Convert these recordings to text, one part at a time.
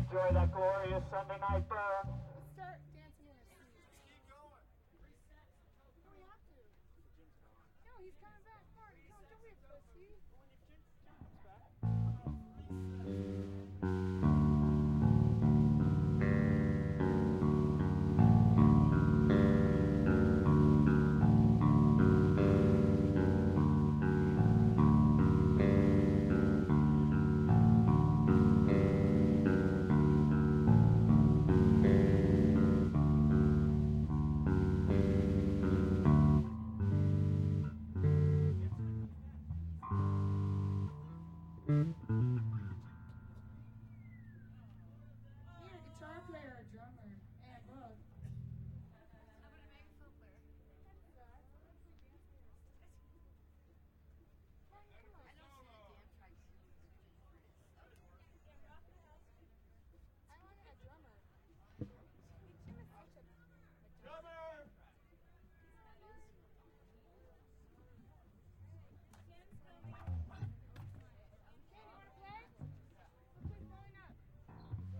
enjoy that glorious Sunday night burn. Let's start dancing in our seats. Keep going. Reset. No, we have to. No, he's coming back. Mark, don't be a pussy. When your Jim comes back. Guitar player or drummer, and both. How about a megaphone player? I don't see the damn tracks. I want a drummer. Jim is such a drummer.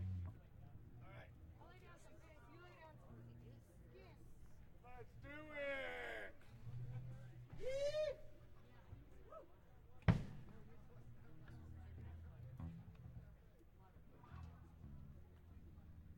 Let's do it!